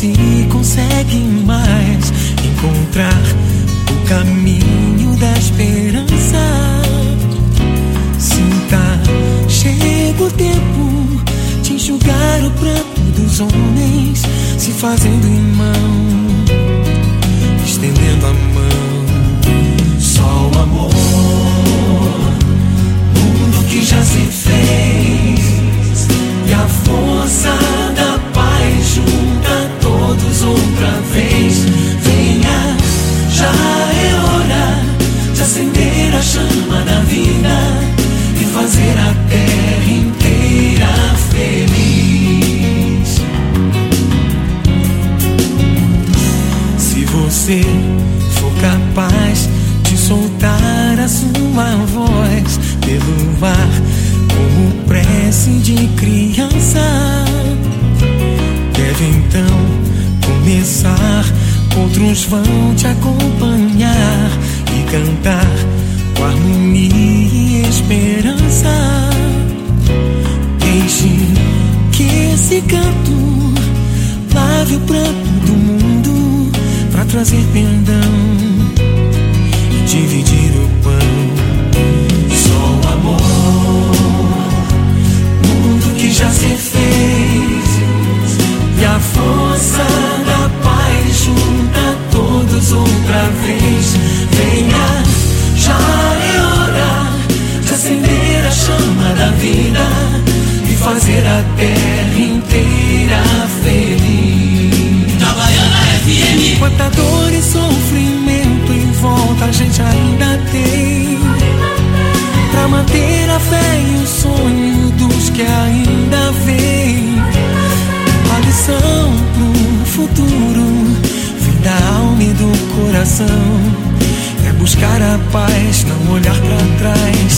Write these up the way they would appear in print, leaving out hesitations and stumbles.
se consegue mais encontrar o caminho da esperança. Sinta, chega o tempo de enxugar o pranto dos homens, se fazendo irmão, estendendo a mão. Só o amor, mundo que já se fez, e a força da paz junta todos outra vez. Venha, já é hora de acender a chama da vida e fazer a terra inteira feliz. Se você for capaz de soltar a sua voz pelo ar como prece de criança, deve então começar. Outros vão te acompanhar e cantar com harmonia e esperança. Deixe que esse canto lave o pranto do mundo pra trazer perdão e dividir o pão. Só o amor, mundo que já se fez, e a força da paz junta todos outra vez. Venha, já é hora de acender a chama da vida e fazer a terra inteira feliz. Itabaiana FM. Quanta dor e sofrimento em volta a gente ainda tem, pra manter a fé e o sonho dos que ainda vêm. A lição pro futuro vem da alma e do coração, é buscar a paz, não olhar pra trás.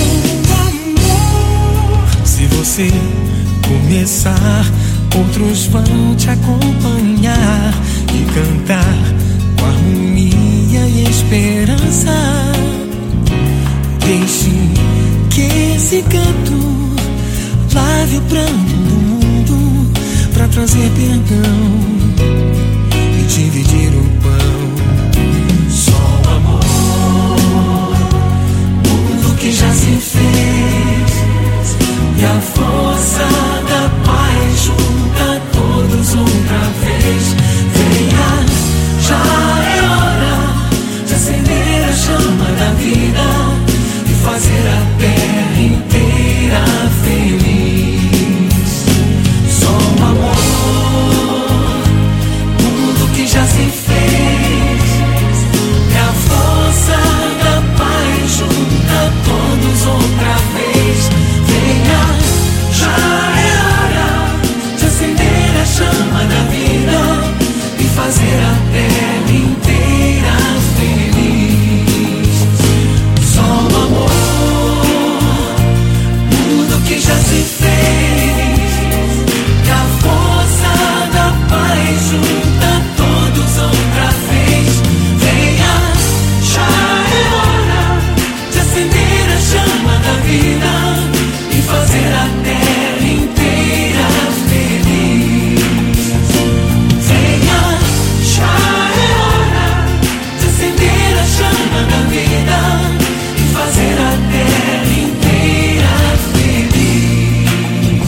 Se você começar, outros vão te acompanhar e cantar com harmonia e esperança. Deixe que esse canto lave o pranto do mundo pra trazer perdão e dividir o pão. Só o amor, mundo que já se fez, e a força da paz junta todos outra vez. Venha, já é hora de acender a chama da vida e fazer a terra inteira feliz. Só o amor, mundo que já se fez, e a força da paz junta todos outra vez. Venha, já é hora de acender a chama da vida e fazer a terra inteira feliz. Só o amor, mundo que já se fez, e a força da paz junta todos outra vez. Venha, já é hora de acender a chama da vida e fazer a terra inteira feliz. Venha, já é hora de acender a chama da vida e fazer a terra inteira feliz.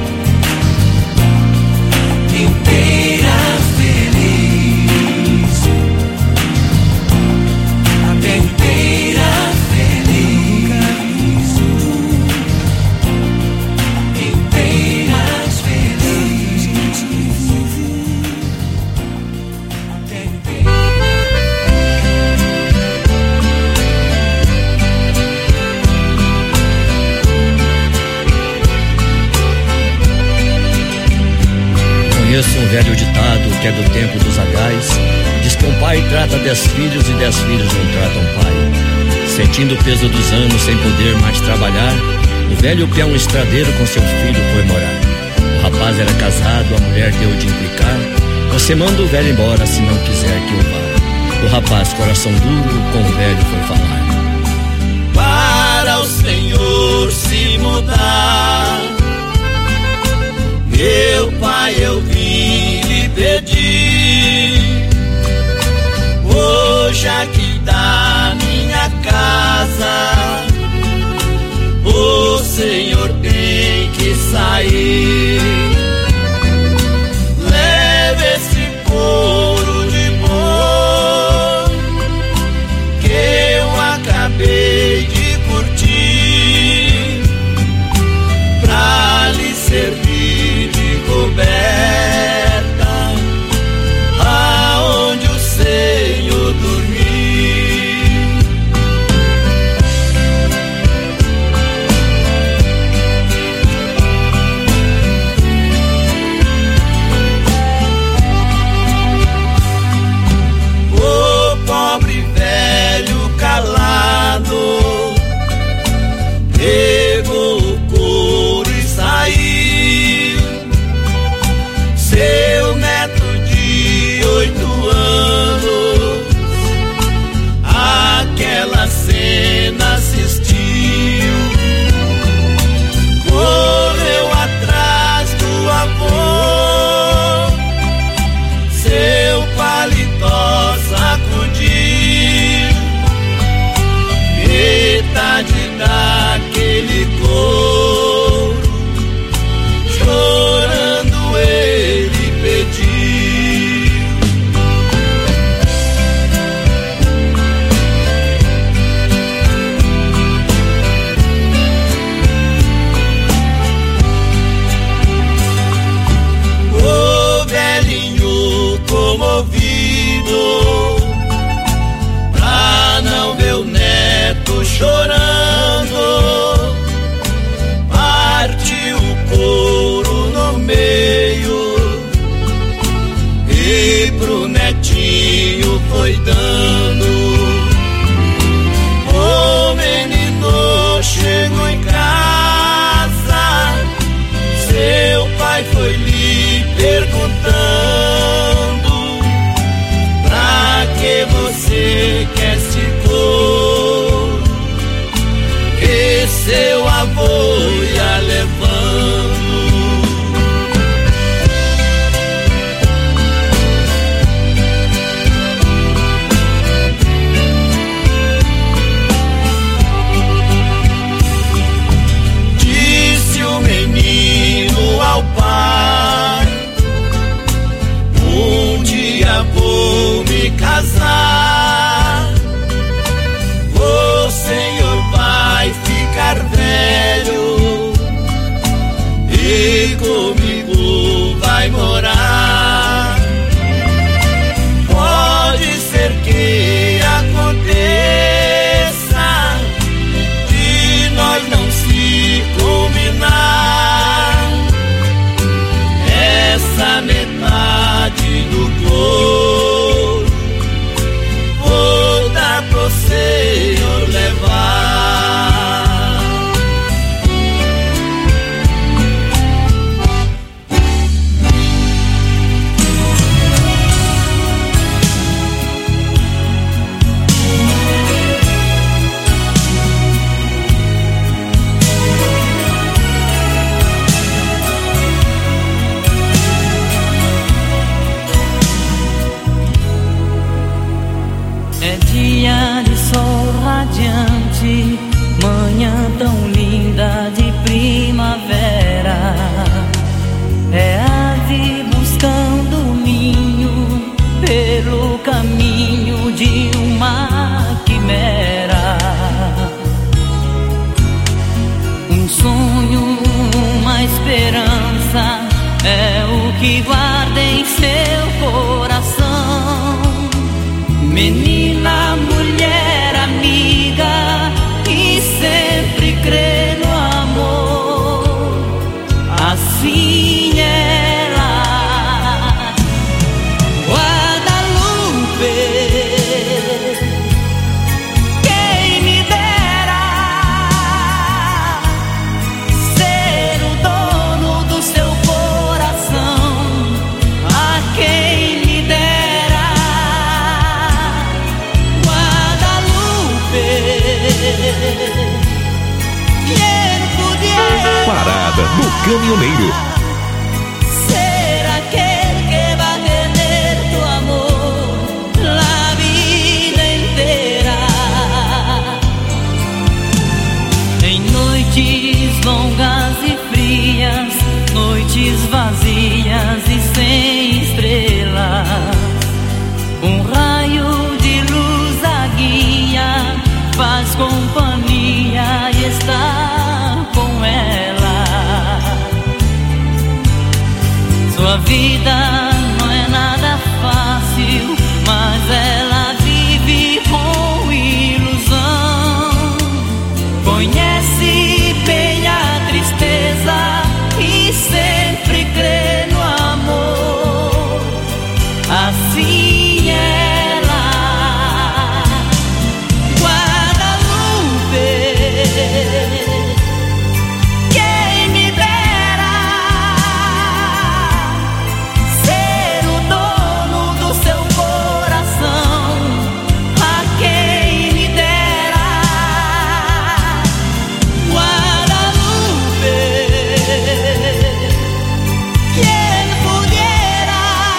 Inteira feliz. A terra inteira feliz. Inteiras felizes. Conheço um velho ditado que é do tempo dos agais. Diz que um pai trata 10 filhos e 10 filhos não tratam pai. Sentindo o peso dos anos sem poder mais trabalhar, o velho peão estradeiro com seu filho foi morar. O rapaz era casado, a mulher deu de implicar: você manda o velho embora se não quiser que eu vá. O rapaz, coração duro, com o velho foi falar: para o Senhor se mudar, meu pai, eu vim lhe pedir. deixa aqui da minha casa. O Senhor tem que sair. Leve esse couro de boi que eu acabei de curtir, pra lhe servir de coberta aonde o Senhor dormir. O pobre velho calado pegou o couro e saiu. Seu neto de 8 anos aquela cena assistiu. Correu atrás do avô, seu paletó sacudiu. Metade daquele couro, chorando ele pediu. O velhinho comovido, pra não ver o neto chorando, partiu o couro no meio e pro netinho foi dando. O menino chegou em casa, seu pai foi lhe perguntando: pra que você quer esse couro que seu avô ia levando? Disse o menino ao pai: um dia vou me casar, o Senhor vai ficar velho e comigo vai morar. Pode ser que aconteça de nós não se combinar, essa metade do couro vou dar pro Senhor levar. É dia de sol radiante, manhã tão linda de primavera. É ave buscando ninho pelo caminho de uma quimera. Um sonho, uma esperança é o que guarda em seu coração. Menina, mulher, amiga, e sempre crê no amor. Assim ela, Guadalupe, quem me dera ser o dono do seu coração. A quem me dera, Guadalupe. Parada do Caminhoneiro. Ser aquel que va a tener tu amor la vida noites vazias e sem estrelas, um raio de luz a guia, faz companhia e está com ela. Sua vida não é nada fácil, mas ela vive com ilusão. Conhece bem a tristeza e sempre crê no amor. Assim ela, Guadalupe, quem me dera ser o dono do seu coração. A quem me dera, Guadalupe, quien pudiera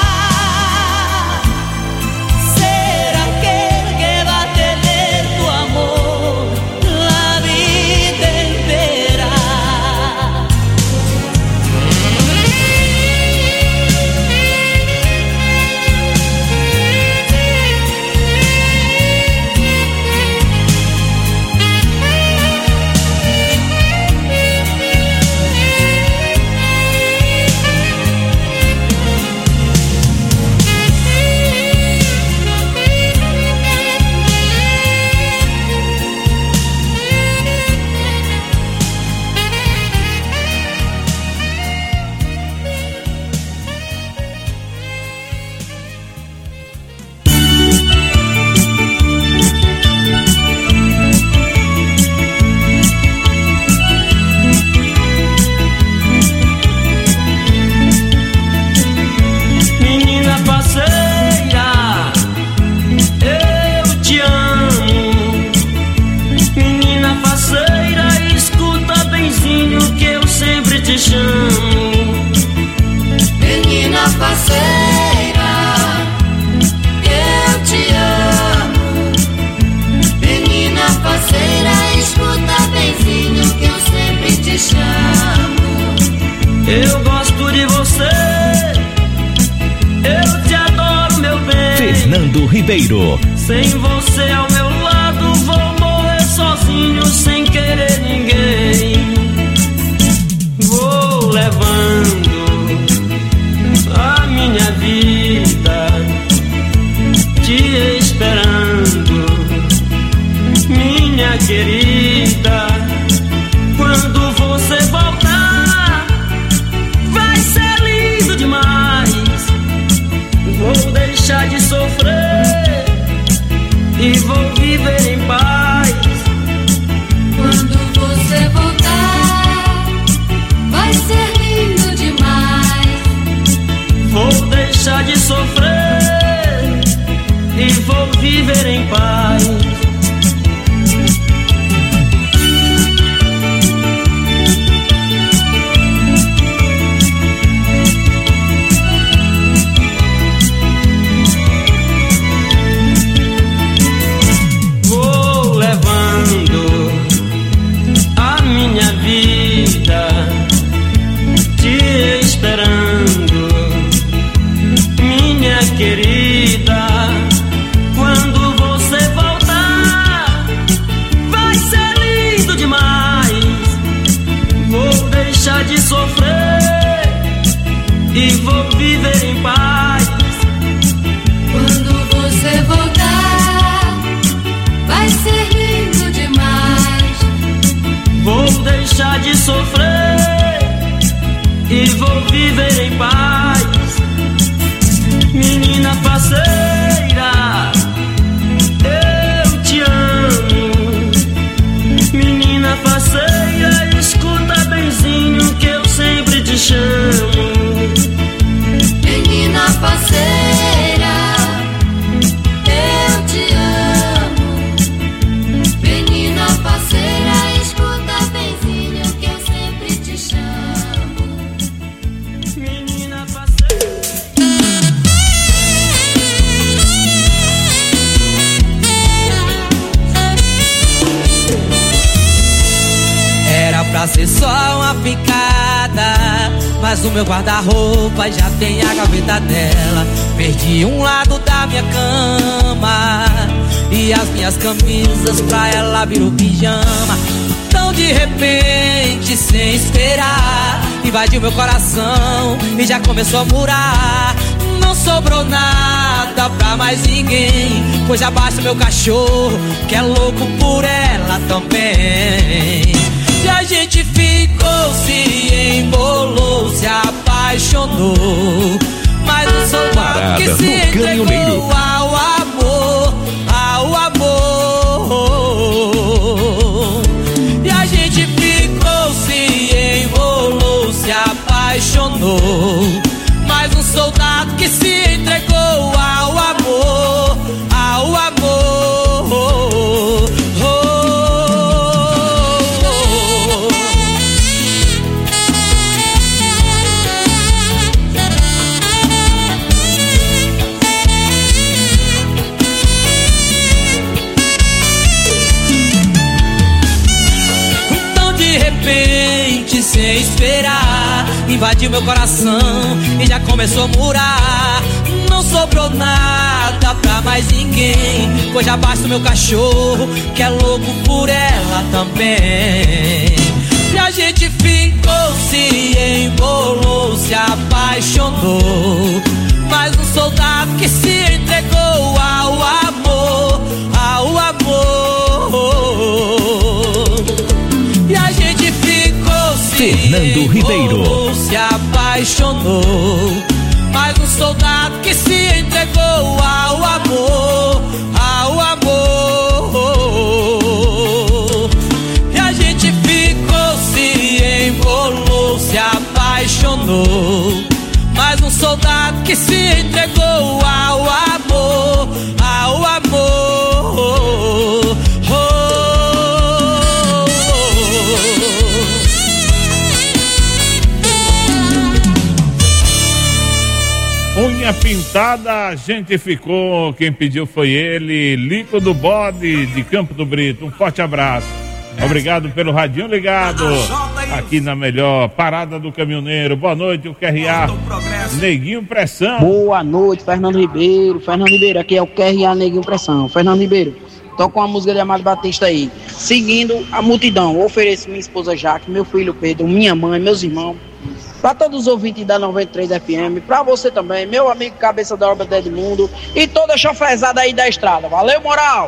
ser aquel que va a tener tu amor la vida entera. Menina parceira, eu te amo. Menina parceira, escuta benzinho que eu sempre te chamo. Menina parceira, eu te amo. Menina parceira, escuta benzinho que eu sempre te chamo. Eu gosto de você, eu te adoro, meu bem. Fernando Ribeiro. Sem você ao meu lado, vou morrer sozinho, sem querer ninguém. Vou levando a minha vida, te esperando, minha querida. Quando você voltar, vai ser lindo demais. Vou deixar de sofrer e vou viver em paz. Quando você voltar, vai ser lindo demais. Vou deixar de sofrer e vou viver em paz. Vou levando a minha vida, te esperando, minha querida. Quando você voltar, vai ser lindo demais. Vou deixar de sofrer e vou viver em paz. Quando você voltar, vai ser lindo demais. Vou deixar de sofrer e vou viver em paz. Menina parceira, eu te amo. Menina parceira, escuta benzinho que eu sempre te chamo. Menina parceira, eu te amo. Menina parceira, escuta benzinho que eu sempre te chamo. Menina parceira. Era pra pra ser só uma picada, mas no meu guarda-roupa já tem a gaveta dela. Perdi um lado da minha cama e as minhas camisas pra ela virou pijama. Então de repente, sem esperar, invadiu meu coração e já começou a murar. Não sobrou nada pra mais ninguém, pois já basta o meu cachorro, que é louco por ela também. E a gente ficou, se embolou, se apaixonou, mas não sou nada que se entregou ao amor, ao amor. E a gente ficou, se embolou, se apaixonou, mas um soldado que se entregou ao amor, ao amor. Então de repente, sem esperar, invadiu meu coração e já começou a murar. Não sobrou nada pra mais ninguém, pois já basta o meu cachorro, que é louco por ela também. E a gente ficou, se embolou, se apaixonou, mas um soldado que se entregou ao amor, ao amor. E a gente ficou, se Fernando Ribeiro se apaixonou, mas um soldado que se entregou ao amor, ao amor. E a gente ficou, se embolou, se apaixonou, mas um soldado que se entregou ao amor, ao amor. Unha pintada, a gente ficou. Quem pediu foi ele, Lico do Bode, de Campo do Brito. Um forte abraço. Obrigado pelo radinho ligado aqui na melhor parada do caminhoneiro. Boa noite, o QRA Neguinho Pressão. Boa noite, Fernando Ribeiro. Fernando Ribeiro, aqui é o QRA Neguinho Pressão. Fernando Ribeiro, toca uma música de Amado Batista aí. Seguindo a multidão, ofereço minha esposa Jaque, meu filho Pedro, minha mãe, meus irmãos, para todos os ouvintes da 93 FM, para você também, meu amigo Cabeça da Obra de Edmundo e toda a chofezada aí da estrada. Valeu, moral!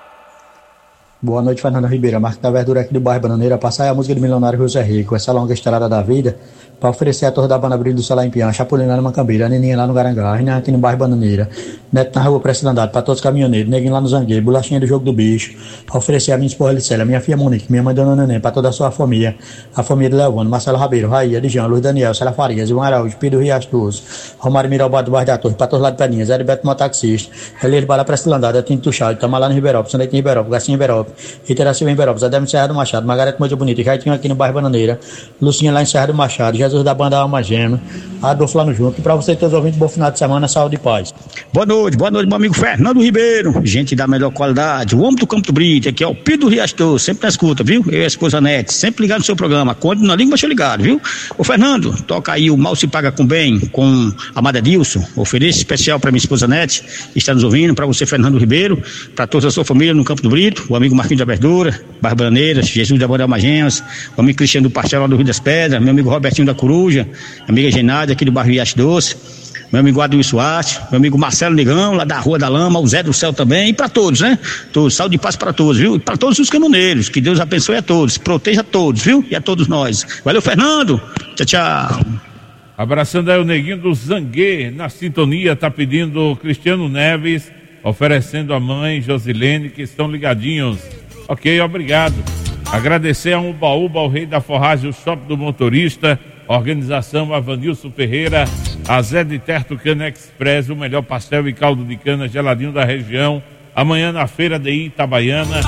Boa noite, Fernando Ribeiro. Marco da Verdura aqui do bairro Bananeira. Passar a música do milionário José Rico, essa longa estrada da vida, para oferecer a Torre da Banda Brilho do Celular em Pião, Chapulina na Macambeira, a Neninha lá no Garangá, a Renan aqui no bairro Bananeira, Neto na rua Prestandado, para todos os caminhoneiros, Neguinho lá no Zangueiro, Bolachinha do Jogo do Bicho, para oferecer a minha esposa Licélia, minha filha Monique, minha mãe Dona Neném, para toda a sua família, a família de Leovano, Marcelo Rabeiro, Raia, Dijão, Luiz Daniel, Célia Farias, Ivan Araújo, Pedro Riacho Doce, Romário Miralbado do bairro da Torre, para todos lá de Pedrinhas, Heriberto Motaxista, Elias Bala Prestandado, Tinto Tuchado, Tamalá no Riberópolis, Sanete em Riberópolis, Garcinha em Riberópolis, Iteraci em Riberópolis, Ademir Serra do Machado, Margarete Moita Bonita, Jaitinho aqui no bairro Bananeira, Lucinha lá em Serra do Machado, Jesus da Banda Alma Gêmea, Adolfo lá no Junto, e para vocês todos ouvintes, bom final de semana, saúde e paz. Boa noite, meu amigo Fernando Ribeiro, gente da melhor qualidade, o homem do Campo do Brito, aqui é o Pedro Riacho Doce, sempre na escuta, viu? Eu e a esposa Nete, sempre ligado no seu programa, quando na língua deixa ligado, viu? Ô Fernando, toca aí o Mal Se Paga Com Bem, com Amada Dilson, ofereço especial para minha esposa Nete, que está nos ouvindo, para você Fernando Ribeiro, para toda a sua família no Campo do Brito, o amigo Marquinhos da Verdura, Barra Baneiras, Jesus da Banda Almagenhas, o amigo Cristiano do Pastel lá do Rio das Pedras, meu amigo Robertinho da Coruja, amiga Genádia aqui do bairro Riacho Doce, meu amigo Adilson Soares, meu amigo Marcelo Negão, lá da Rua da Lama, o Zé do Céu também, e para todos, né? Todos, saúde e paz para todos, viu? E para todos os caminhoneiros, que Deus abençoe a todos, proteja a todos, viu? E a todos nós. Valeu, Fernando! Tchau, tchau! Abraçando aí o Neguinho do Zanguê, na sintonia, tá pedindo Cristiano Neves, oferecendo a mãe Josilene, que estão ligadinhos. Ok, obrigado. Agradecer a Umbaúba, o rei da forragem, o shopping do motorista, organização Avanilson Ferreira, a Zé de Terto Cana Express, o melhor pastel e caldo de cana geladinho da região. Amanhã na feira de Itabaiana.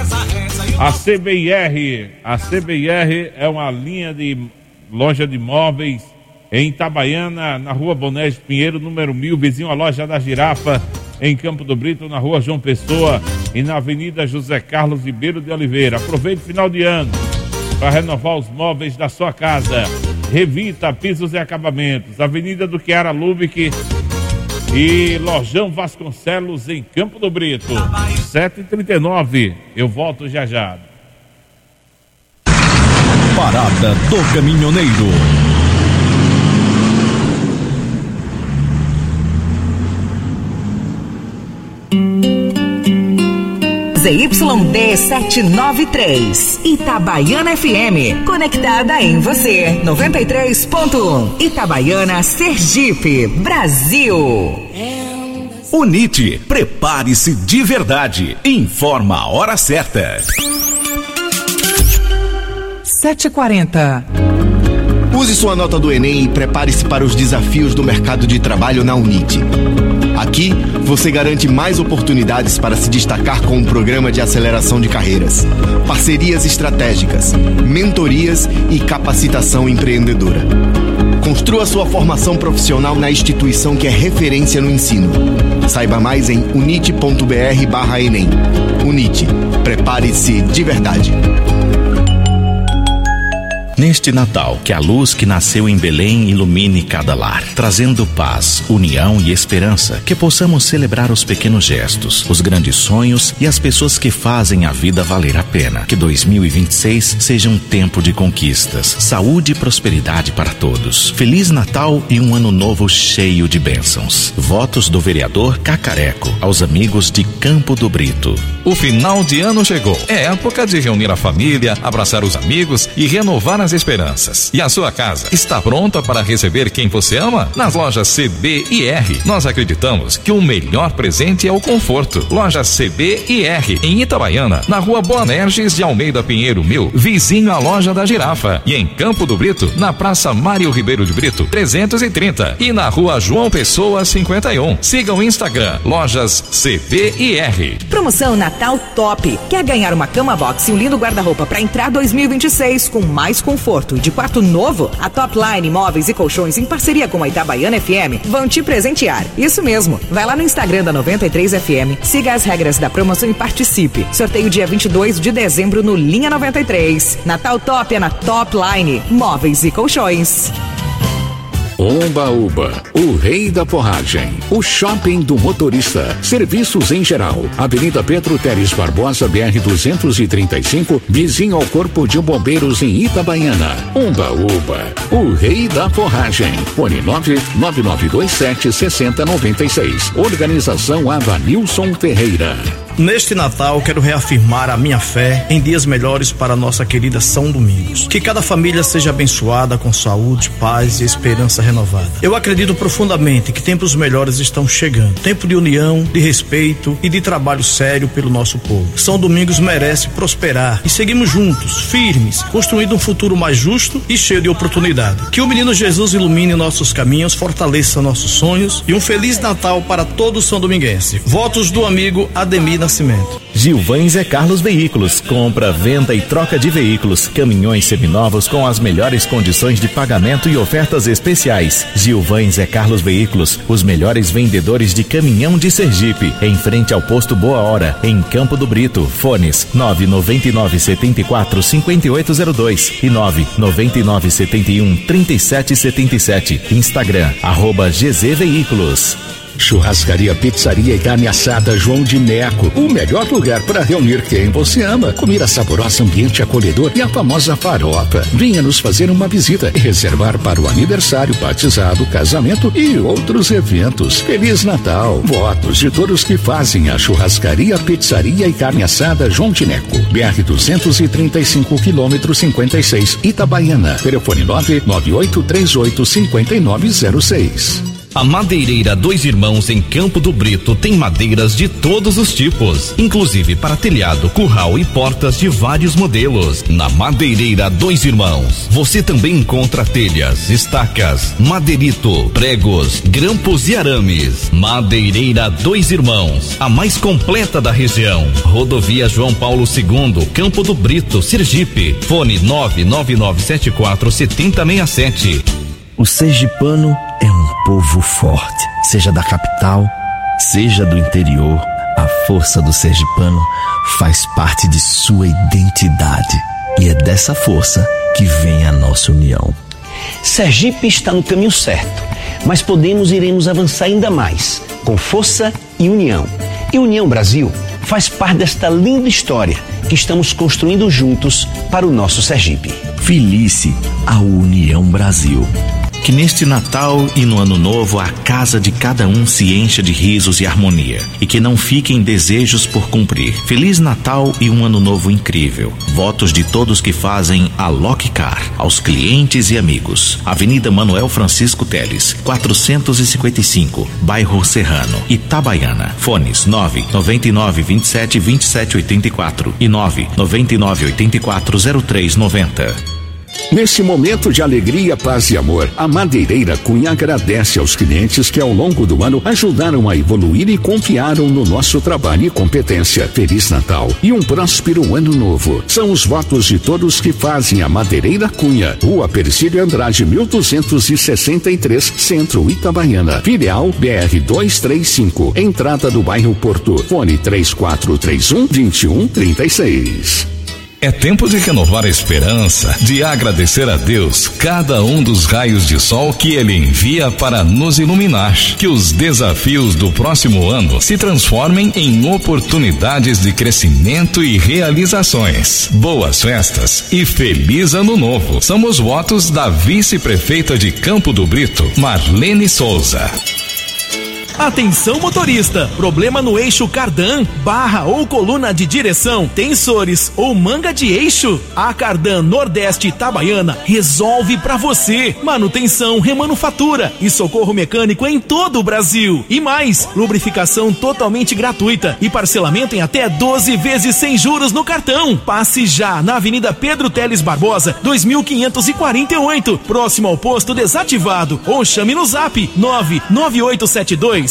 A CBIR é uma linha de loja de móveis em Itabaiana, na rua Bonés Pinheiro, número 1000, vizinho à loja da Girafa, em Campo do Brito, na rua João Pessoa e na Avenida José Carlos Ribeiro de Oliveira. Aproveite o final de ano. para renovar os móveis da sua casa. Revita Pisos e Acabamentos, Avenida do Chiara Lubick e Lojão Vasconcelos em Campo do Brito. 7h39, eu volto já já. Parada do Caminhoneiro. ZYD 793, Itabaiana FM, conectada em você, 93.1, Itabaiana, Sergipe, Brasil. UNIT, prepare-se de verdade, informa a hora certa. 7h40. Use sua nota do Enem e prepare-se para os desafios do mercado de trabalho na UNIT. Aqui, você garante mais oportunidades para se destacar com um programa de aceleração de carreiras, parcerias estratégicas, mentorias e capacitação empreendedora. Construa sua formação profissional na instituição que é referência no ensino. Saiba mais em unit.br/Enem. UNIT, prepare-se de verdade. Neste Natal, que a luz que nasceu em Belém ilumine cada lar, trazendo paz, união e esperança, que possamos celebrar os pequenos gestos, os grandes sonhos e as pessoas que fazem a vida valer a pena. Que 2026 seja um tempo de conquistas, saúde e prosperidade para todos. Feliz Natal e um ano novo cheio de bênçãos. Votos do vereador Cacareco aos amigos de Campo do Brito. O final de ano chegou. É época de reunir a família, abraçar os amigos e renovar as esperanças. E a sua casa está pronta para receber quem você ama? Nas lojas CB&R, nós acreditamos que o melhor presente é o conforto. Loja CB&R, em Itabaiana, na rua Boanerges de Almeida Pinheiro 1000, vizinho à loja da Girafa. E em Campo do Brito, na Praça Mário Ribeiro de Brito, 330. E na rua João Pessoa 51. Siga o Instagram, lojas CB&R. Promoção Natal Top. Quer ganhar uma cama box e um lindo guarda-roupa para entrar 2026 com mais conforto e de quarto novo? A Topline Móveis e Colchões, em parceria com a Itabaiana FM, vão te presentear. Isso mesmo. Vai lá no Instagram da 93 FM, siga as regras da promoção e participe. Sorteio dia 22 de dezembro no Linha 93. Natal Top é na Topline Móveis e Colchões. Umba-Uba, o rei da forragem, o shopping do motorista, serviços em geral, Avenida Pedro Teres Barbosa, BR 235, vizinho ao Corpo de Bombeiros em Itabaiana. Umba-Uba, o rei da forragem, fone 99927-6096, organização Avanilson Ferreira. Neste Natal, quero reafirmar a minha fé em dias melhores para nossa querida São Domingos. Que cada família seja abençoada com saúde, paz e esperança renovada. Eu acredito profundamente que tempos melhores estão chegando. Tempo de união, de respeito e de trabalho sério pelo nosso povo. São Domingos merece prosperar e seguimos juntos, firmes, construindo um futuro mais justo e cheio de oportunidade. Que o menino Jesus ilumine nossos caminhos, fortaleça nossos sonhos e um Feliz Natal para todo São Dominguense. Votos do amigo Ademir Nascimento. Gilvães é Carlos Veículos, compra, venda e troca de veículos, caminhões seminovos com as melhores condições de pagamento e ofertas especiais. Gilvães é Carlos Veículos, os melhores vendedores de caminhão de Sergipe, em frente ao posto Boa Hora, em Campo do Brito. Fones 99974-5802 e 99971-3777. Instagram @GZ Veículos. Churrascaria, pizzaria e carne assada João de Neco. O melhor lugar para reunir quem você ama. Comida saborosa, ambiente acolhedor e a famosa farofa. Venha nos fazer uma visita e reservar para o aniversário, batizado, casamento e outros eventos. Feliz Natal. Votos de todos que fazem a churrascaria, pizzaria e carne assada João de Neco. BR 235 km 56, Itabaiana. Telefone 99838-5906. A Madeireira Dois Irmãos em Campo do Brito tem madeiras de todos os tipos, inclusive para telhado, curral e portas de vários modelos. Na Madeireira Dois Irmãos, você também encontra telhas, estacas, madeirito, pregos, grampos e arames. Madeireira Dois Irmãos, a mais completa da região. Rodovia João Paulo II, Campo do Brito, Sergipe. Fone 99974-7067. O sergipano é um povo forte, seja da capital, seja do interior. A força do sergipano faz parte de sua identidade. E é dessa força que vem a nossa união. Sergipe está no caminho certo, mas podemos e iremos avançar ainda mais, com força e união. E União Brasil faz parte desta linda história que estamos construindo juntos para o nosso Sergipe. Felice a União Brasil. Que neste Natal e no Ano Novo a casa de cada um se encha de risos e harmonia e que não fiquem desejos por cumprir. Feliz Natal e um Ano Novo incrível. Votos de todos que fazem a Lockcar, aos clientes e amigos. Avenida Manuel Francisco Teles, 455, Bairro Serrano, Itabaiana. Fones 999 27 27 84 e 999 84 03 90. Nesse momento de alegria, paz e amor, a Madeireira Cunha agradece aos clientes que ao longo do ano ajudaram a evoluir e confiaram no nosso trabalho e competência. Feliz Natal e um próspero Ano Novo. São os votos de todos que fazem a Madeireira Cunha. Rua Persílio Andrade, 1263, Centro, Itabaiana. Filial BR 235. Entrada do bairro Porto. Fone 3431-2136. É tempo de renovar a esperança, de agradecer a Deus cada um dos raios de sol que Ele envia para nos iluminar. Que os desafios do próximo ano se transformem em oportunidades de crescimento e realizações. Boas festas e feliz Ano Novo. São os votos da vice-prefeita de Campo do Brito, Marlene Souza. Atenção motorista, problema no eixo cardan, barra ou coluna de direção, tensores ou manga de eixo? A Cardan Nordeste Itabaiana resolve pra você. Manutenção, remanufatura e socorro mecânico em todo o Brasil. E mais, lubrificação totalmente gratuita e parcelamento em até 12 vezes sem juros no cartão. Passe já na Avenida Pedro Teles Barbosa, 2548, próximo ao posto desativado, ou chame no zap 99872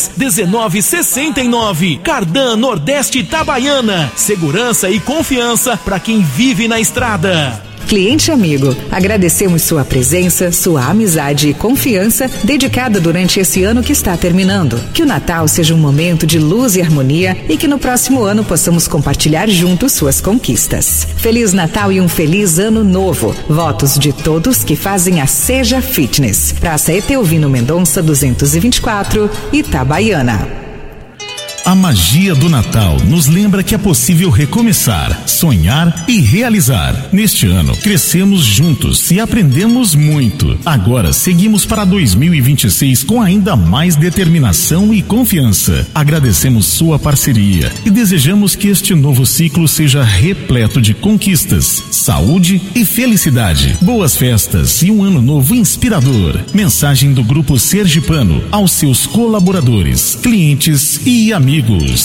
1969. Cardan Nordeste Itabaiana. Segurança e confiança para quem vive na estrada. Cliente amigo, agradecemos sua presença, sua amizade e confiança dedicada durante esse ano que está terminando. Que o Natal seja um momento de luz e harmonia e que no próximo ano possamos compartilhar juntos suas conquistas. Feliz Natal e um feliz Ano Novo. Votos de todos que fazem a Seja Fitness. Praça Eteovino Mendonça 224, Itabaiana. A magia do Natal nos lembra que é possível recomeçar, sonhar e realizar. Neste ano, crescemos juntos e aprendemos muito. Agora, seguimos para 2026 com ainda mais determinação e confiança. Agradecemos sua parceria e desejamos que este novo ciclo seja repleto de conquistas, saúde e felicidade. Boas festas e um ano novo inspirador. Mensagem do Grupo Sergipano aos seus colaboradores, clientes e amigos.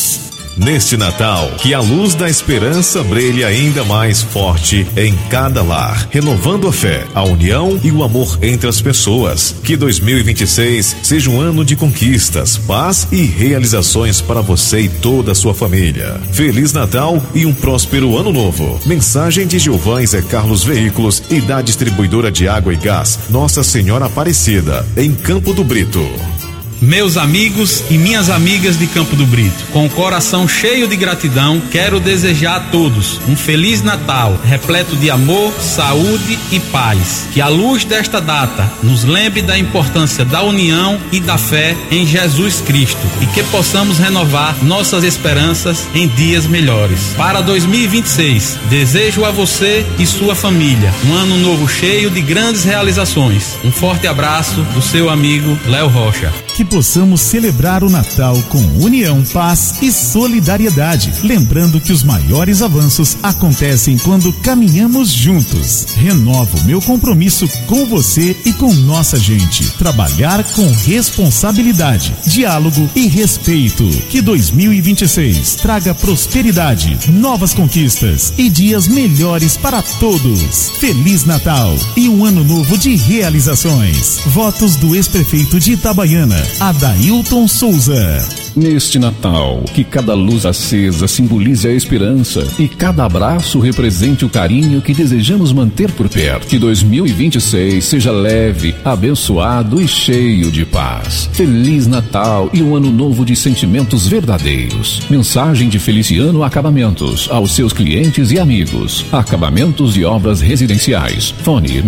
Neste Natal, que a luz da esperança brilhe ainda mais forte em cada lar, renovando a fé, a união e o amor entre as pessoas. Que 2026 seja um ano de conquistas, paz e realizações para você e toda a sua família. Feliz Natal e um próspero Ano Novo. Mensagem de Gilvan Zé Carlos Veículos e da distribuidora de água e gás Nossa Senhora Aparecida, em Campo do Brito. Meus amigos e minhas amigas de Campo do Brito, com o coração cheio de gratidão, quero desejar a todos um Feliz Natal, repleto de amor, saúde e paz. Que a luz desta data nos lembre da importância da união e da fé em Jesus Cristo e que possamos renovar nossas esperanças em dias melhores. Para 2026, desejo a você e sua família um ano novo cheio de grandes realizações. Um forte abraço do seu amigo Léo Rocha. Que possamos celebrar o Natal com união, paz e solidariedade, lembrando que os maiores avanços acontecem quando caminhamos juntos. Renovo meu compromisso com você e com nossa gente. Trabalhar com responsabilidade, diálogo e respeito. Que 2026 traga prosperidade, novas conquistas e dias melhores para todos. Feliz Natal e um ano novo de realizações. Votos do ex-prefeito de Itabaiana, Adailton Souza. Neste Natal, que cada luz acesa simbolize a esperança e cada abraço represente o carinho que desejamos manter por perto. Que 2026 seja leve, abençoado e cheio de paz. Feliz Natal e um ano novo de sentimentos verdadeiros. Mensagem de Feliciano Acabamentos aos seus clientes e amigos. Acabamentos de obras residenciais. Fone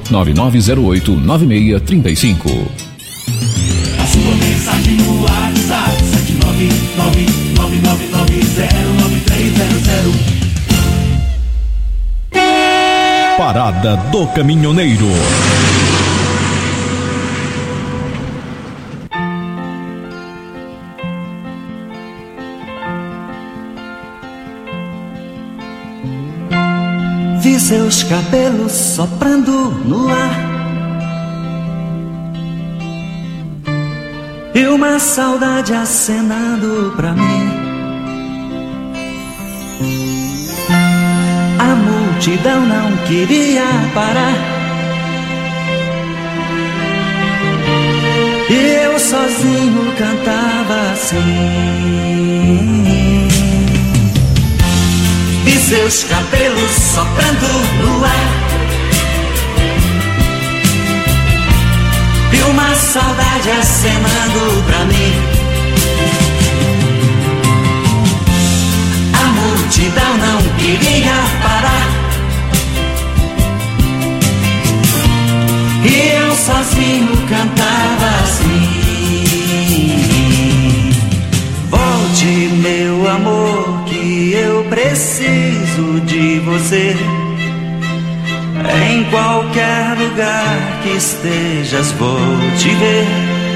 99908-9635. A sua mensagem no WhatsApp 79999093300. Parada do Caminhoneiro. Vi seus cabelos soprando no ar e uma saudade acenando pra mim. A multidão não queria parar e eu sozinho cantava assim. Vi seus cabelos soprando no ar e uma saudade acenando pra mim. A multidão não queria parar e eu sozinho cantava assim. Volte, meu amor, que eu preciso de você. Em qualquer lugar que estejas vou te ver.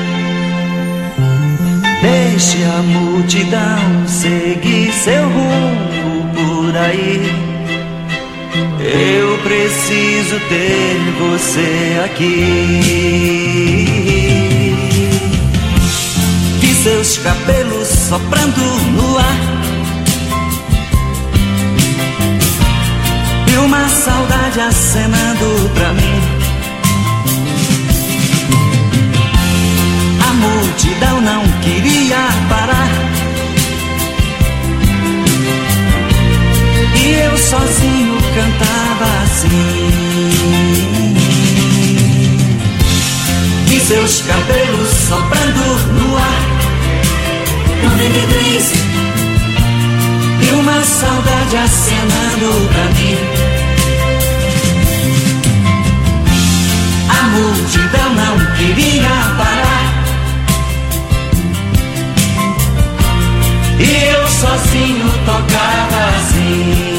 Deixe a multidão seguir seu rumo por aí. Eu preciso ter você aqui. Vi seus cabelos soprando no ar e uma saudade acenando pra mim. A multidão não queria parar e eu sozinho cantava assim. Vi seus cabelos soprando no ar 93 e uma saudade acenando pra mim. A multidão não queria parar e eu sozinho tocava assim.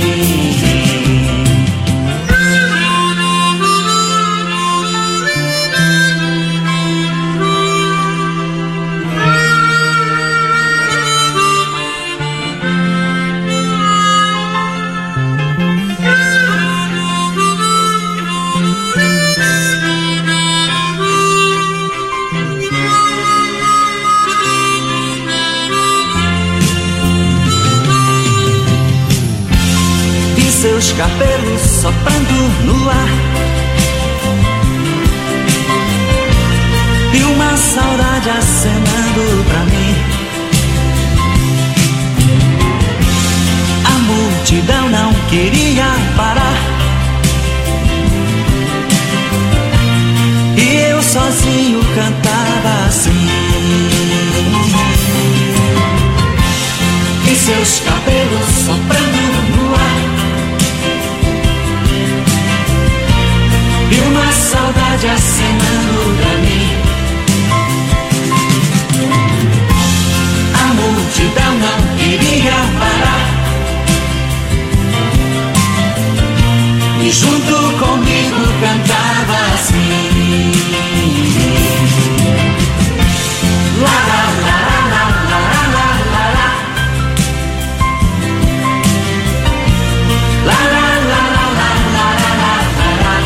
Seus cabelos soprando no ar e uma saudade acenando pra mim. A multidão não queria parar e eu sozinho cantava assim. E seus cabelos soprando no ar e uma saudade acenando pra mim. A multidão não queria parar e junto comigo cantava assim. La la la la la la la la. La la la la la la la la la.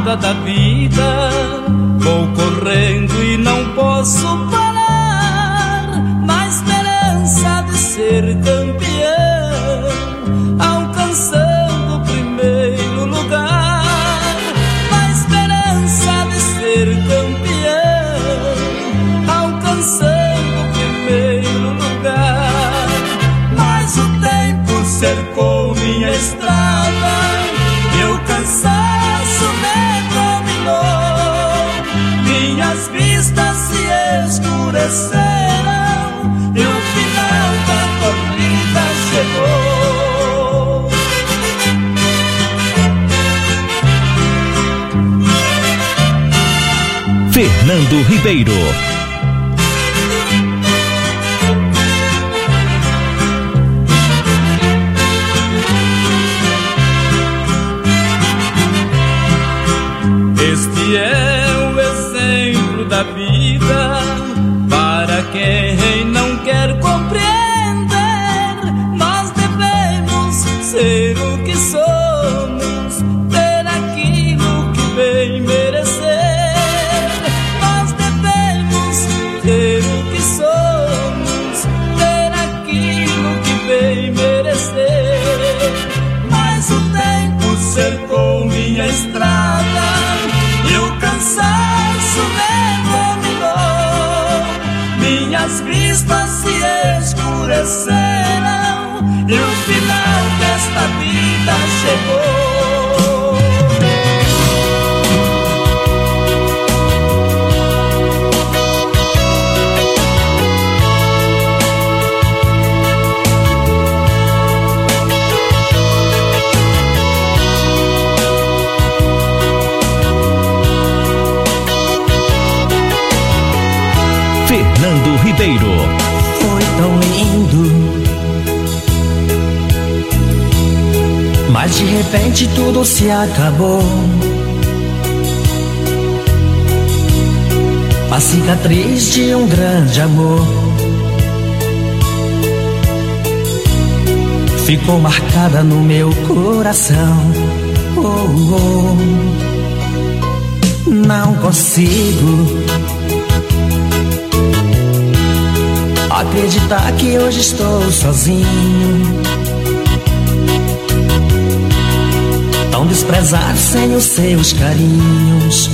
estrada da vida, vou correndo e não posso parar, na esperança de ser campeão, alcançando o primeiro lugar, na esperança de ser campeão, alcançando o primeiro lugar. Mas o tempo cercou minha estrada, meu cansaço me dominou, minhas vistas se escureceram e o final da corrida chegou. Fernando Ribeiro. Este é o exemplo da vida para quem não quer compreender. Nós devemos ser o que somos, ter aquilo que bem merecer. Nós devemos ter o que somos, ter aquilo que bem merecer. Mas o tempo cercou minha estrada e o cansaço me dominou, minhas vistas se escureceram e o final desta vida chegou. Fernando Ribeiro. Foi tão lindo, mas de repente tudo se acabou. A cicatriz de um grande amor ficou marcada no meu coração. Oh, oh. Não consigo acreditar que hoje estou sozinho, tão desprezado sem os seus carinhos,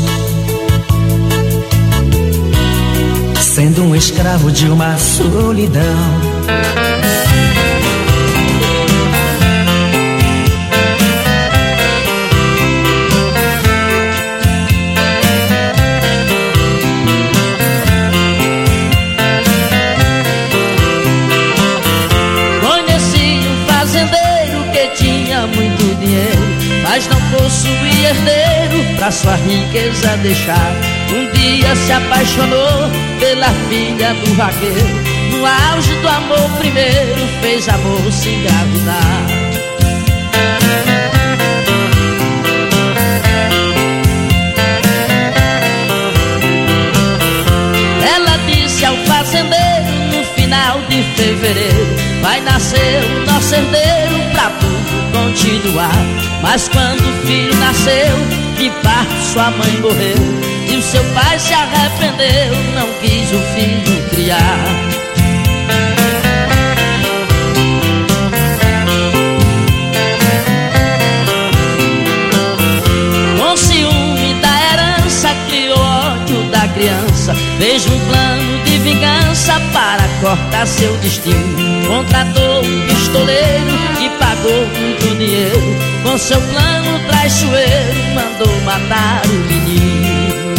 sendo um escravo de uma solidão. Muito dinheiro, mas não possui herdeiro pra sua riqueza deixar. Um dia se apaixonou pela filha do vaqueiro, no auge do amor primeiro fez a moça engravidar. Ela disse ao fazendeiro no final de fevereiro: vai nascer o nosso herdeiro pra tudo continuar. Mas quando o filho nasceu, de parto sua mãe morreu, e o seu pai se arrependeu, não quis o filho criar. Com ciúme da herança, criou ódio da criança, fez um plano de vingança para cortar seu destino. Contratou um pistoleiro e pagou muito dinheiro, com seu plano traiçoeiro mandou matar o menino.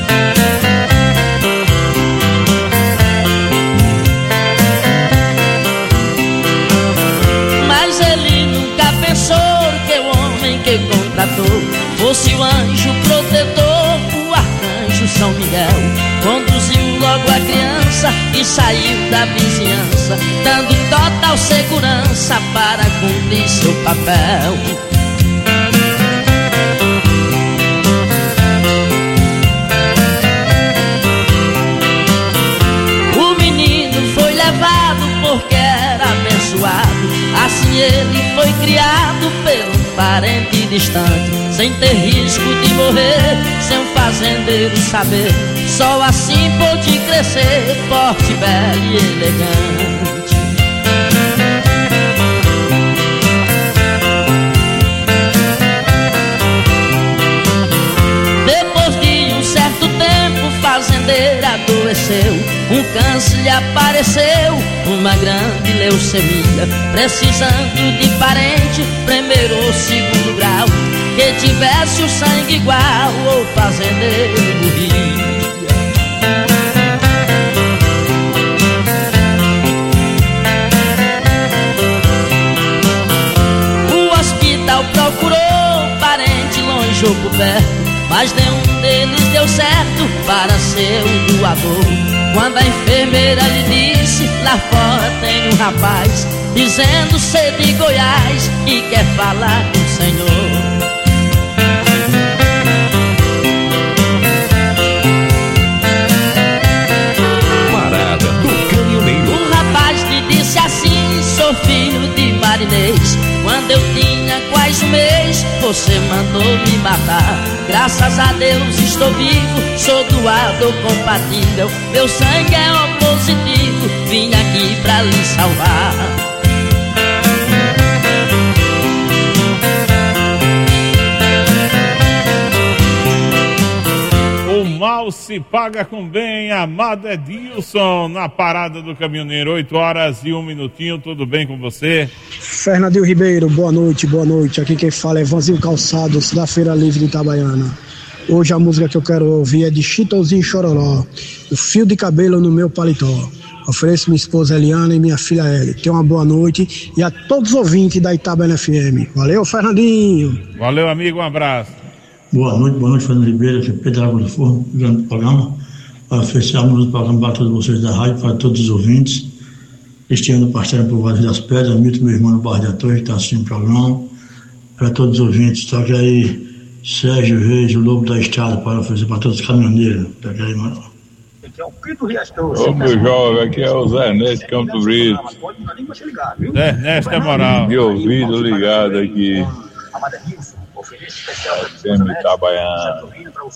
Mas ele nunca pensou que o homem que contratou fosse o anjo protetor, o arcanjo São Miguel. Conduziu logo a criança e saiu da vizinhança, dando total segurança para cumprir seu papel. O menino foi levado porque era abençoado, Assim ele foi criado por um parente distante, sem ter risco de morrer, sem um fazendeiro saber. Só assim pôde crescer, forte, belo e elegante. Depois de um certo tempo, o fazendeiro adoeceu. Um câncer lhe apareceu, uma grande leucemia, precisando de parente, primeiro ou segundo grau, que tivesse o sangue igual, o fazendeiro morria. O hospital procurou parente longe ou por perto, mas nenhum deles deu certo para ser o doador. Quando a enfermeira lhe disse, lá fora tem um rapaz, dizendo ser de Goiás e quer falar com o Senhor. Parada do Caminhoneiro. O rapaz lhe disse assim, sou filho de marinês. Quando eu tinha quase um mês, você mandou me matar. Graças a Deus estou vivo, sou doador compatível. Meu sangue é O positivo, vim aqui pra lhe salvar. O mal se paga com bem, amado Edilson, na Parada do Caminhoneiro, 8h01, tudo bem com você? Fernandinho Ribeiro, boa noite. Aqui quem fala é Vanzinho Calçados, da Feira Livre de Itabaiana. Hoje a música que eu quero ouvir é de Chitãozinho e Chororó, O Fio de Cabelo no Meu Paletó. Ofereço minha esposa Eliana e minha filha Eli. Tenha uma boa noite e a todos os ouvintes da Itabaiana FM. Valeu, Fernandinho. Valeu, amigo, um abraço. Boa noite, Fernando Ribeiro, aqui é Pedro Água do Forno, grande programa. Para oferecer a música do programa para todos vocês da rádio, para todos os ouvintes. Este ano parceiro por Vale das Pedras, Milton, meu irmão no Barra da Torre, que está assistindo o programa. Para todos os ouvintes, toque aí Sérgio Reis, o Lobo da Estrada, para oferecer para todos os caminhoneiros. Toque aí, mano. Ô, meu jovem, aqui é o Zé Ernesto Campo Brito. Zé Ernesto é moral. De ouvido ligado aqui. Sempre Itabaiana.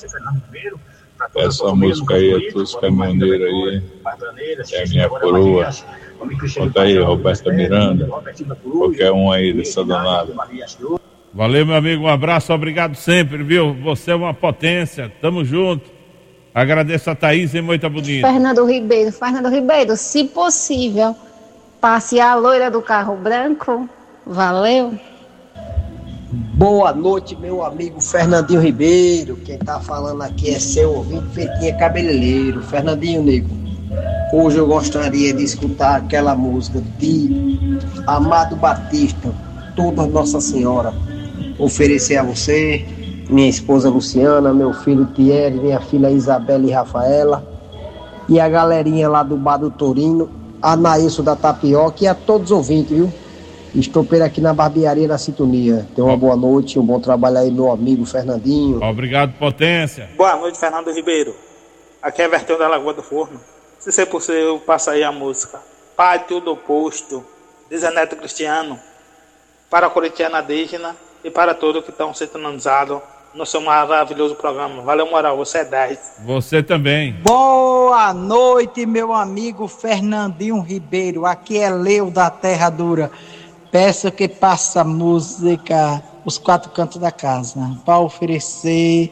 Essa música aí é todos os caminhoneiros aí. É minha coroa. Conta aí, Roberto Miranda. Qualquer um aí dessa danada. Valeu, meu amigo, um abraço, obrigado sempre, viu? Você é uma potência, tamo junto. Agradeço a Thaís em Moita Bonita. Fernando Ribeiro, se possível, passe a loira do carro branco. Valeu. Boa noite, meu amigo Fernandinho Ribeiro. Quem tá falando aqui é seu ouvinte Feitinha Cabeleireiro, Fernandinho Nego. Hoje eu gostaria de escutar aquela música de Amado Batista, Toda Nossa Senhora. Oferecer a você, minha esposa Luciana, meu filho Thierry, minha filha Isabela e Rafaela, e a galerinha lá do Bar do Torino, a Nailson da Tapioca e a todos os ouvintes, viu? Estou por aqui na barbearia na sintonia. Tenha uma boa noite, um bom trabalho aí, meu amigo Fernandinho. Obrigado, potência. Boa noite, Fernando Ribeiro. Aqui é Vertão da Lagoa do Forno. Se ser possível, passa aí a música Pátio do Posto, de Zé Neto Cristiano, para a corintiana Dígena e para todos que estão sintonizados no seu maravilhoso programa. Valeu, moral, você é 10. Você também. Boa noite, meu amigo Fernandinho Ribeiro. Aqui é Leo da Terra Dura. Peço que passe a música Os Quatro Cantos da Casa, para oferecer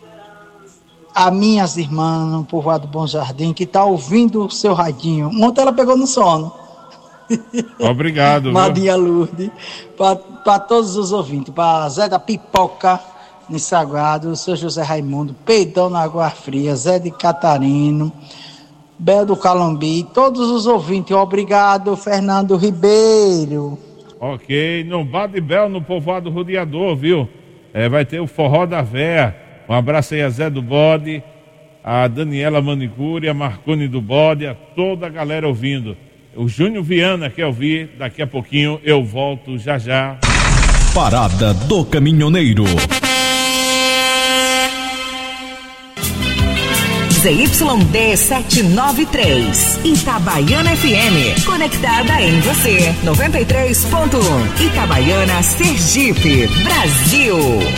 a minhas irmãs no povoado Bom Jardim, que está ouvindo o seu radinho. Ontem ela pegou no sono. Obrigado. Maria Lourdes, para todos os ouvintes, para Zé da Pipoca, no Sagrado, o seu José Raimundo, Peidão na Água Fria, Zé de Catarino, Bel do Calombi, todos os ouvintes. Obrigado, Fernando Ribeiro. Ok, no Bar de Bel, no povoado Rodeador, viu? Vai ter o Forró da Véia. Um abraço aí a Zé do Bode, a Daniela Manicure, a Marcone do Bode, a toda a galera ouvindo. O Júnior Viana quer ouvir, daqui a pouquinho eu volto já já. Parada do Caminhoneiro. ZYD 793. Itabaiana FM. Conectada em você. 93.1. Itabaiana, Sergipe, Brasil.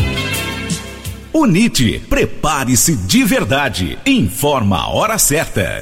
UNIT, prepare-se de verdade. Informa a hora certa.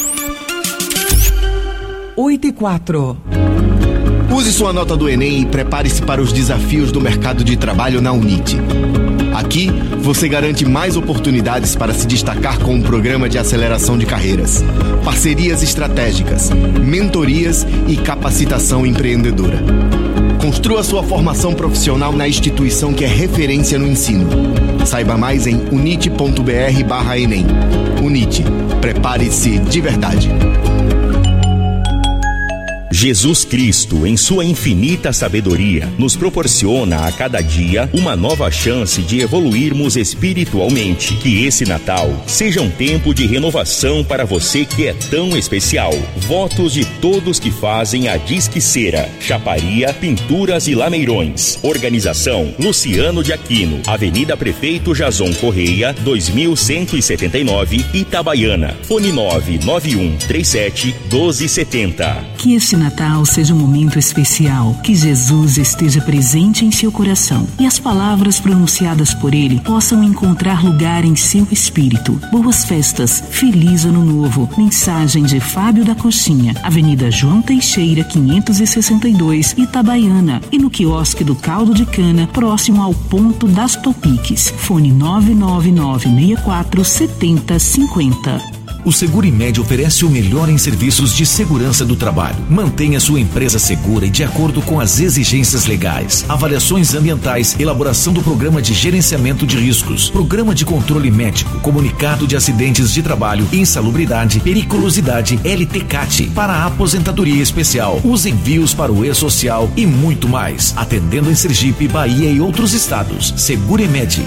8:04. Use sua nota do Enem e prepare-se para os desafios do mercado de trabalho na UNIT. Aqui, você garante mais oportunidades para se destacar com um programa de aceleração de carreiras, parcerias estratégicas, mentorias e capacitação empreendedora. Construa sua formação profissional na instituição que é referência no ensino. Saiba mais em unit.br/Enem. UNIT, prepare-se de verdade. Jesus Cristo, em sua infinita sabedoria, nos proporciona a cada dia uma nova chance de evoluirmos espiritualmente. Que esse Natal seja um tempo de renovação para você que é tão especial. Votos de todos que fazem a Disque Cera, Chaparia, Pinturas e Lameirões. Organização Luciano de Aquino, Avenida Prefeito Jason Correia, 2179, Itabaiana. Fone 99137-1270. Que esse Natal seja um momento especial, que Jesus esteja presente em seu coração e as palavras pronunciadas por ele possam encontrar lugar em seu espírito. Boas festas, feliz ano novo. Mensagem de Fábio da Coxinha, Avenida João Teixeira, 562, Itabaiana, e no quiosque do Caldo de Cana, próximo ao ponto das Topiques. Fone 999647050. O Segurimed oferece o melhor em serviços de segurança do trabalho. Mantenha sua empresa segura e de acordo com as exigências legais. Avaliações ambientais, elaboração do programa de gerenciamento de riscos, programa de controle médico, comunicado de acidentes de trabalho, insalubridade, periculosidade, LTCAT, para a aposentadoria especial, os envios para o E-Social e muito mais. Atendendo em Sergipe, Bahia e outros estados. Segurimed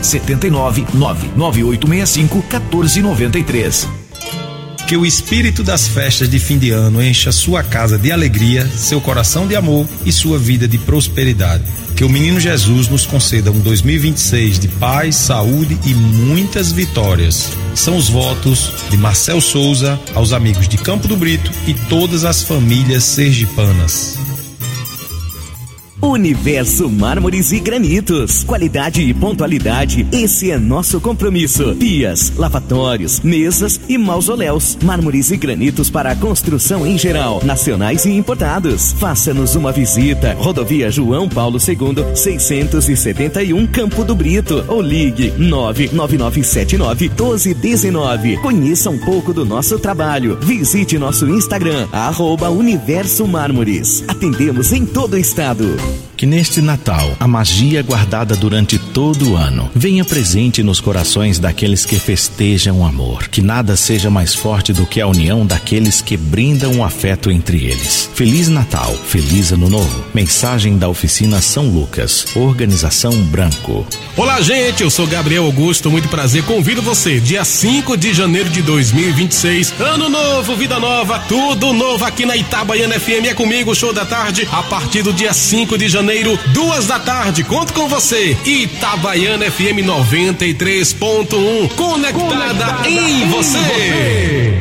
79998651493. Que o espírito das festas de fim de ano encha sua casa de alegria, seu coração de amor e sua vida de prosperidade. Que o menino Jesus nos conceda um 2026 de paz, saúde e muitas vitórias. São os votos de Marcel Souza aos amigos de Campo do Brito e todas as famílias sergipanas. Universo Mármores e Granitos. Qualidade e pontualidade, esse é nosso compromisso. Pias, lavatórios, mesas e mausoléus. Mármores e granitos para a construção em geral, nacionais e importados. Faça-nos uma visita. Rodovia João Paulo II, 671, Campo do Brito. Ou ligue 99979-1219. Conheça um pouco do nosso trabalho. Visite nosso Instagram, @Universo Mármores. Atendemos em todo o estado. Que neste Natal, a magia guardada durante todo o ano venha presente nos corações daqueles que festejam o amor. Que nada seja mais forte do que a união daqueles que brindam o afeto entre eles. Feliz Natal, feliz Ano Novo. Mensagem da Oficina São Lucas, Organização Branco. Olá, gente, eu sou Gabriel Augusto, muito prazer, convido você, dia 5 de janeiro de 2026, ano novo, vida nova, tudo novo aqui na Itabaiana FM, é comigo, show da tarde, a partir do dia 5 de janeiro, 2 da tarde, conto com você, Itabaiana FM 93.1, conectada em você.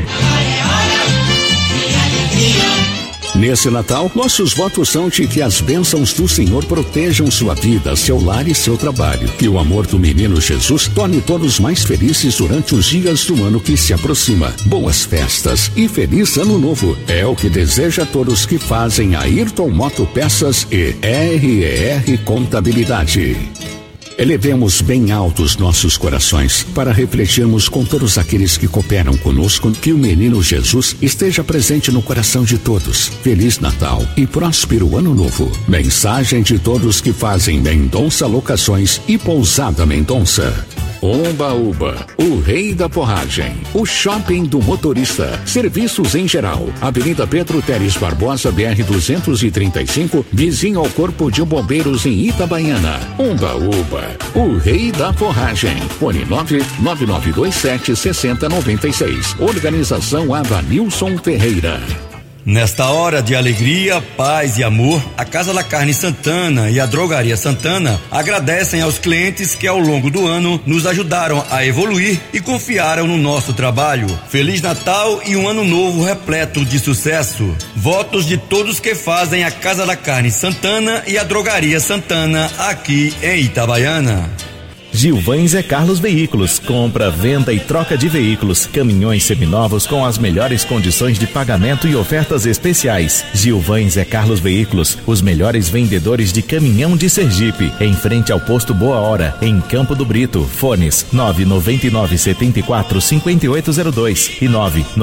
Nesse Natal, nossos votos são de que as bênçãos do Senhor protejam sua vida, seu lar e seu trabalho. Que o amor do menino Jesus torne todos mais felizes durante os dias do ano que se aproxima. Boas festas e feliz Ano Novo. É o que deseja a todos que fazem a Ayrton Moto Peças e RER Contabilidade. Elevemos bem altos nossos corações para refletirmos com todos aqueles que cooperam conosco que o menino Jesus esteja presente no coração de todos. Feliz Natal e próspero Ano Novo. Mensagem de todos que fazem Mendonça Locações e Pousada Mendonça. Umbaúba, o rei da forragem, o shopping do motorista, serviços em geral, Avenida Pedro Teres Barbosa, BR 235, vizinho ao Corpo de Bombeiros em Itabaiana. Umbaúba, o rei da forragem, fone 99927-6096, Organização Avanilson Ferreira. Nesta hora de alegria, paz e amor, a Casa da Carne Santana e a Drogaria Santana agradecem aos clientes que ao longo do ano nos ajudaram a evoluir e confiaram no nosso trabalho. Feliz Natal e um ano novo repleto de sucesso. Votos de todos que fazem a Casa da Carne Santana e a Drogaria Santana aqui em Itabaiana. Gilvan Zé Carlos Veículos, compra, venda e troca de veículos, caminhões seminovos com as melhores condições de pagamento e ofertas especiais. Gilvan Zé Carlos Veículos, os melhores vendedores de caminhão de Sergipe, em frente ao posto Boa Hora, em Campo do Brito. Fones 999745802 e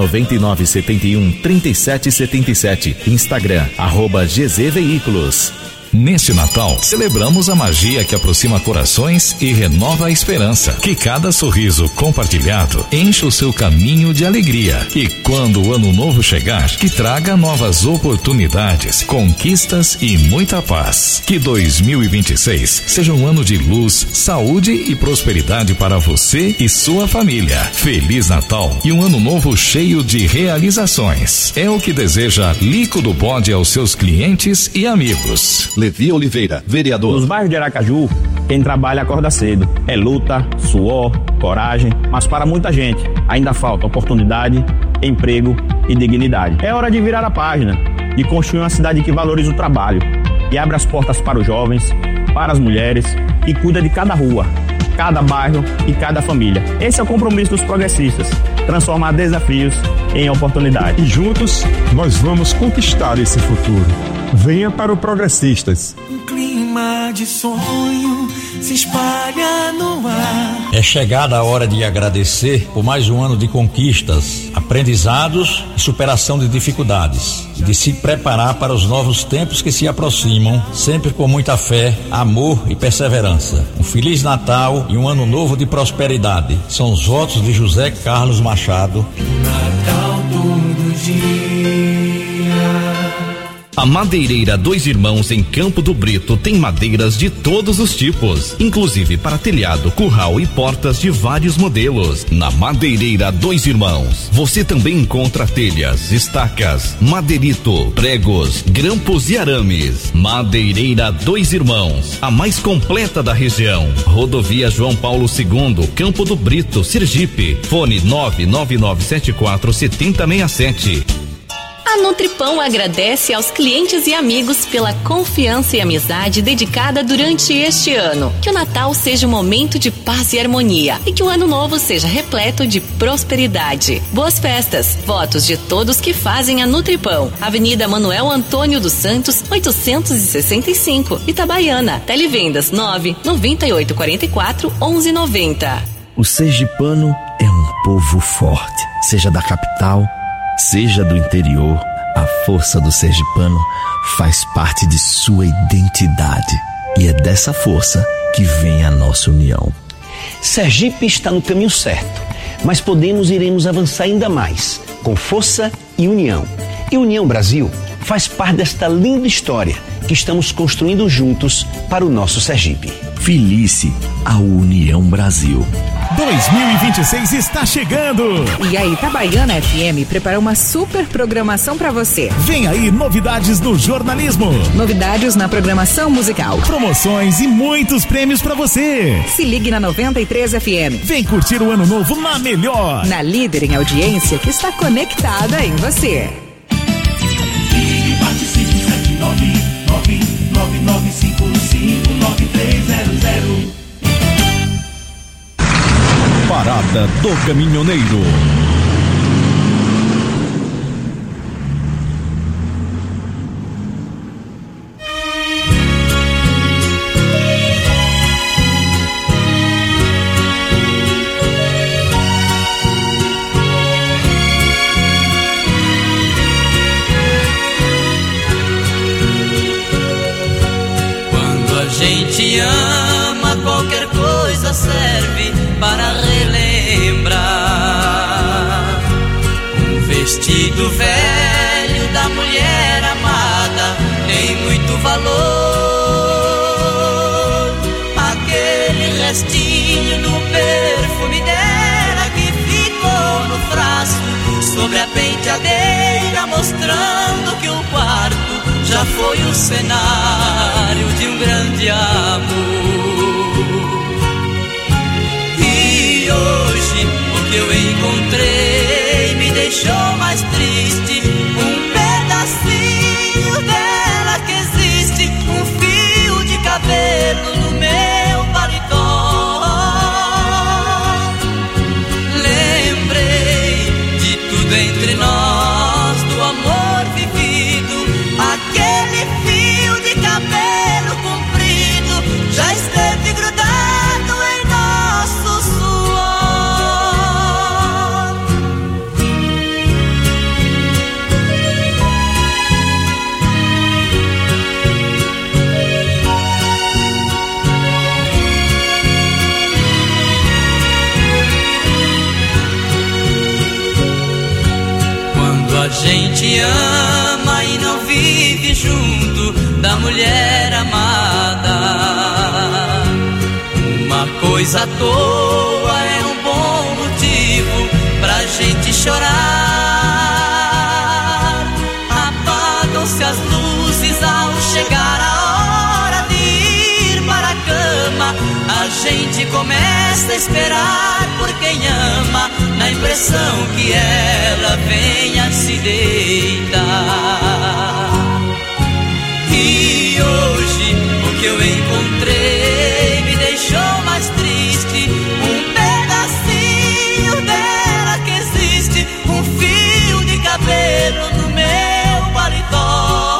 999713777. Instagram @GZ Veículos. Neste Natal, celebramos a magia que aproxima corações e renova a esperança. Que cada sorriso compartilhado enche o seu caminho de alegria. E quando o ano novo chegar, que traga novas oportunidades, conquistas e muita paz. Que 2026 seja um ano de luz, saúde e prosperidade para você e sua família. Feliz Natal e um ano novo cheio de realizações. É o que deseja Lico do Bode aos seus clientes e amigos. Levi Oliveira, vereador. Nos bairros de Aracaju, quem trabalha acorda cedo. É luta, suor, coragem, mas para muita gente ainda falta oportunidade, emprego e dignidade. É hora de virar a página e construir uma cidade que valoriza o trabalho e abre as portas para os jovens, para as mulheres e cuida de cada rua, cada bairro e cada família. Esse é o compromisso dos progressistas, transformar desafios em oportunidades. E juntos nós vamos conquistar esse futuro. Venha para o Progressistas. Um clima de sonho se espalha no ar. É chegada a hora de agradecer por mais um ano de conquistas, aprendizados e superação de dificuldades. De se preparar para os novos tempos que se aproximam, sempre com muita fé, amor e perseverança. Um Feliz Natal e um ano novo de prosperidade. São os votos de José Carlos Machado. Natal todo dia. A Madeireira Dois Irmãos em Campo do Brito tem madeiras de todos os tipos, inclusive para telhado, curral e portas de vários modelos. Na Madeireira Dois Irmãos, você também encontra telhas, estacas, madeirito, pregos, grampos e arames. Madeireira Dois Irmãos, a mais completa da região. Rodovia João Paulo II, Campo do Brito, Sergipe. Fone 999747067. A Nutripão agradece aos clientes e amigos pela confiança e amizade dedicada durante este ano. Que o Natal seja um momento de paz e harmonia e que o ano novo seja repleto de prosperidade. Boas festas. Votos de todos que fazem a Nutripão. Avenida Manuel Antônio dos Santos, 865, Itabaiana. Televendas 99844-1190. O sergipano é um povo forte, seja da capital, seja do interior. A força do sergipano faz parte de sua identidade e é dessa força que vem a nossa união. Sergipe está no caminho certo, mas iremos avançar ainda mais, com força e união. E União Brasil faz parte desta linda história que estamos construindo juntos para o nosso Sergipe. Felice a União Brasil. 2026 está chegando! E a Itabaiana FM preparou uma super programação para você. Vem aí novidades no jornalismo. Novidades na programação musical. Promoções e muitos prêmios para você. Se ligue na 93 FM. Vem curtir o ano novo na melhor. Na líder em audiência que está conectada em você. E participe 79999559300. Parada do Caminhoneiro. Quando a gente ama, qualquer coisa serve para relembrar. Um vestido velho da mulher amada tem muito valor. Aquele restinho do perfume dela que ficou no frasco sobre a penteadeira, mostrando que o quarto já foi o cenário de um grande amor. E hoje o que eu encontrei me deixou mais triste. Um pedacinho dela que existe, um fio de cabelo no meu paletó. Lembrei de tudo entre nós, do amor vivido. Aquele fio de cabelo comprido já esteve grudado em nosso suor. Quando a gente ama e não vive junto da mulher amada, uma coisa à toa é um bom motivo pra gente chorar. Apagam-se as luzes ao chegar a hora de ir para a cama. A gente começa a esperar por quem ama, na impressão que ela venha se deitar. E hoje o que eu encontrei me deixou mais triste. Um pedacinho dela que existe, um fio de cabelo no meu paletó.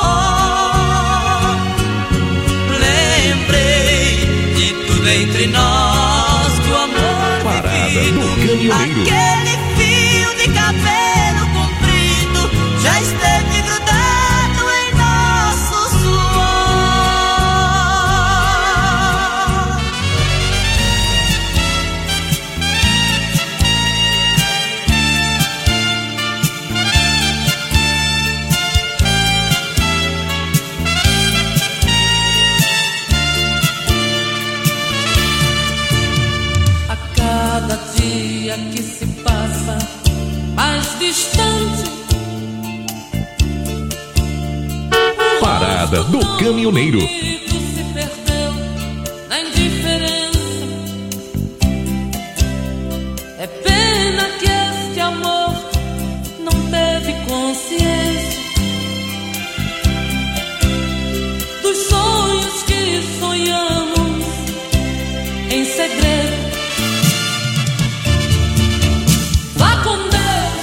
Lembrei de tudo entre nós, do amor vivido. Aquele fio de cabelo comprido já esteve grudado em nosso suor. A cada dia que se passa mais distante, Parada do Caminhoneiro. se perdeu na indiferença. É pena que este amor não teve consciência dos sonhos que sonhamos em segredo. Vá com Deus,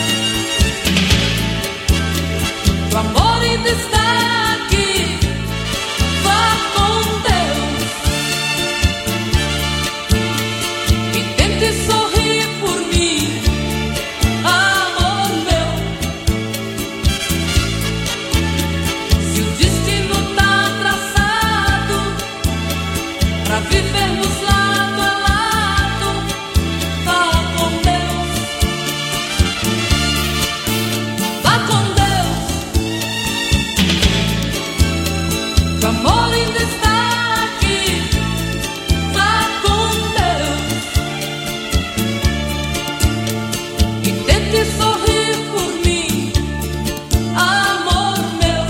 o amor ainda está aqui. Vá com Deus e tente sorrir por mim, amor meu. Se o destino tá traçado pra vivermos lado a lado, vá com Deus. Vá com Deus, o amor ainda está aqui. Vá com Deus e tente sorrir por mim, amor meu.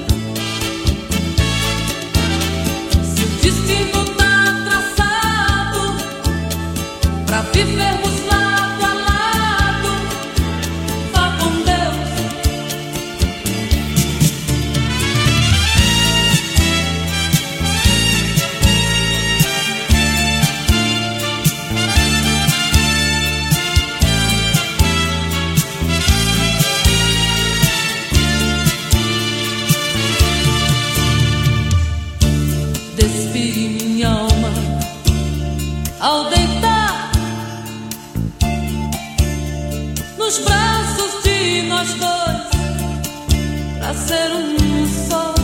Se o destino tá traçado pra vivermos lado a lado, vá com Deus. Despi minha alma ao deitar nos braços de nós dois, pra ser um só.